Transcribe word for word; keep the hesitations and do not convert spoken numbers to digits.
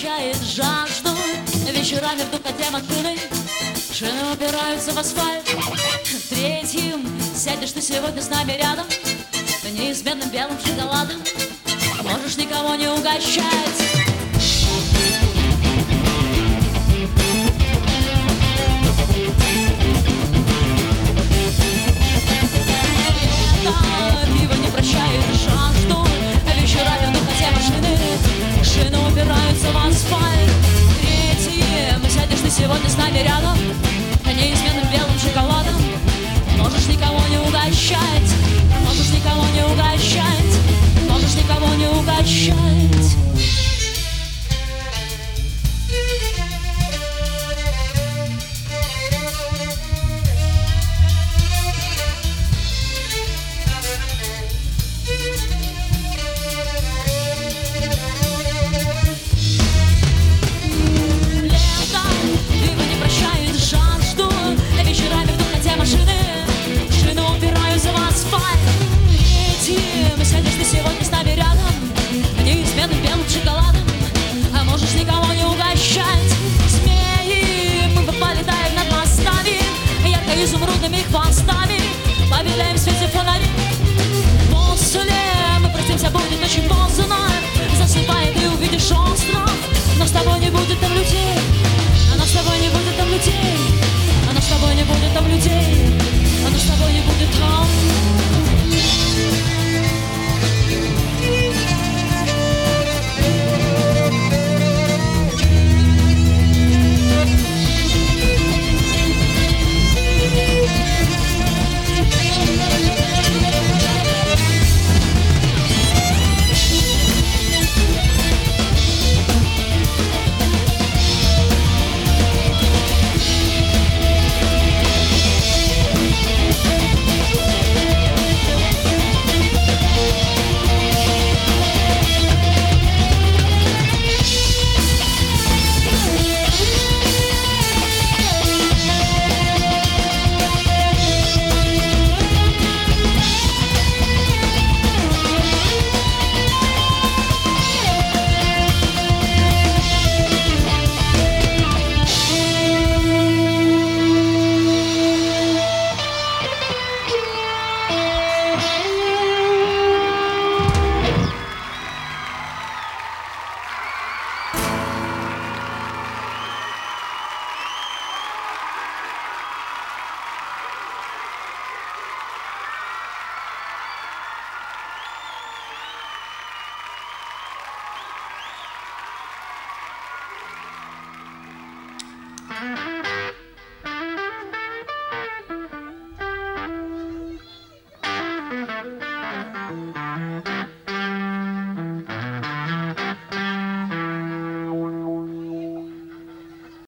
прощает жажду. Вечерами в духоте машины шины упираются в асфальт. Третьим сядешь ты сегодня с нами рядом, неизменным белым шоколадом. Можешь никого не угощать. Пиво не прощает жажду. Вечерами в духоте машины шины упираются в асфальт. Третьим сядешь ты сегодня с нами рядом, неизменным белым шоколадом. Можешь никого не угощать. Можешь никого не угощать. Можешь никого не угощать. Лето, пиво не прощает жажду. Вечерами в духоте машины шины упираются в асфальт. Третьим сядешь ты сегодня